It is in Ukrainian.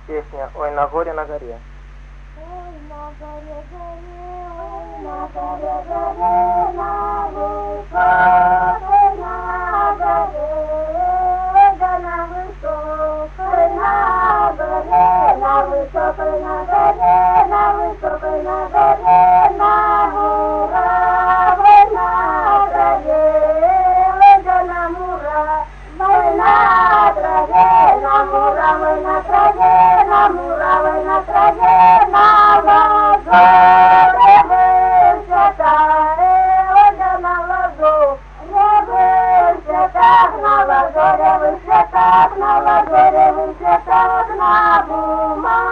Песня «Ой, на горе, на горе». Ой, на горе, горе, ой, на горе, горе, на высокой на горе, да на высокой на горе, на высокой на горе, на высокой на горе, на муравой на траве, да на муравой на траве, на муравой на траве, на муравой на траве, на лазоре высота, да на лазоре высота, на лазоре высота, на лазоре высота, на бумаге.